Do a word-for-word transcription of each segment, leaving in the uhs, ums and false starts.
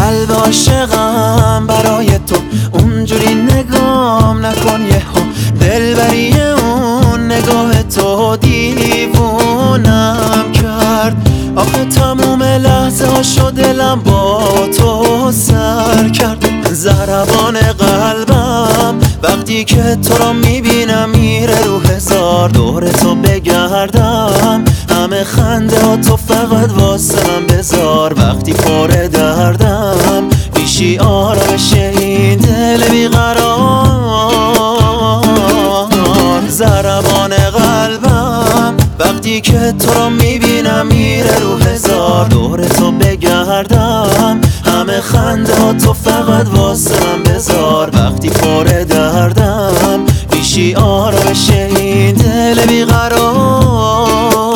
قلب عاشقم برای تو، اونجوری نگام نکن یهو، دلبری اون نگاه تو دیوونم کرد. آخه تموم لحظه هاشو دلم با تو سر کرد. ضربان قلبم وقتی که تو رو میبینم میره رو هزار، دور تو بگردم همه خنده ها تو فقط واسه من بذار. وقتی پر دردم بیشی آرامش این دل بیقرار. ضربان قلبم وقتی که تو رو میبینم میره رو هزار، دور تو بگردم همه خنده ها تو فقط واسه من بذار. وقتی پر دردم بیشی آرامش این دل بیقرار.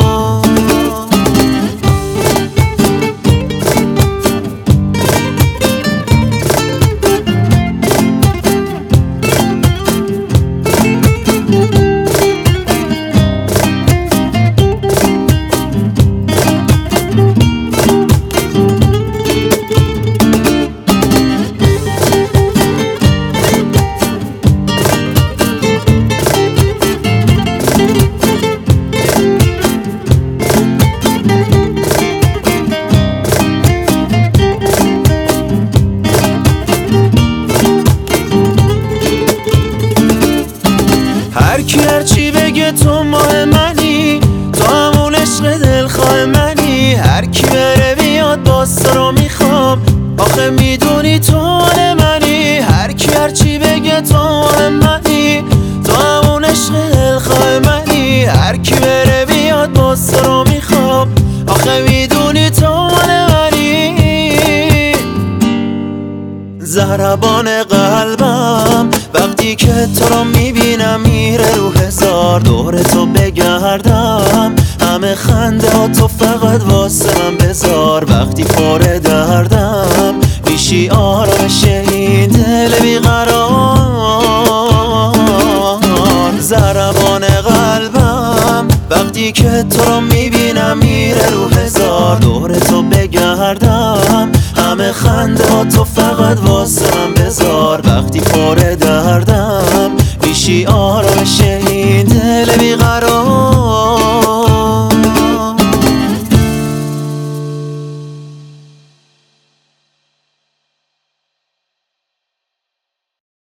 هرکی هرچی بگه تو ماه منی، تو همون عشق دلخواه منی. هرکی بره بیاد باز تو رو میخوام، آخه میدونی تو مال منی. هرکی هرچی بگه تو ماه منی، تو همون عشق دلخواه منی. هرکی بره بیاد باز تو رو میخوام، آخه میدونی تو مال منی. ضربان قلبم وقتی که تو رو میبینم میره رو هزار، دور تو بگردم همه خنده ها تو فقط واسه من بذار. وقتی پر دردم بیشی آرامش این دل بیقرار. ضربان قلبم وقتی که تو رو میبینم میره رو هزار، دور تو بگردم همه خنده ها تو فقط واسه من بذار. وقتی پر دردم بیشی آرامش این دل بیقرار.